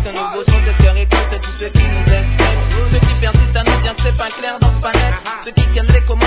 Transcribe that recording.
que nous bossons, ce cœur écoute tous ceux qui nous espèrent. Ceux qui persistent à nous dire que c'est pas clair dans ce panel. Ceux qui tiennent les commandes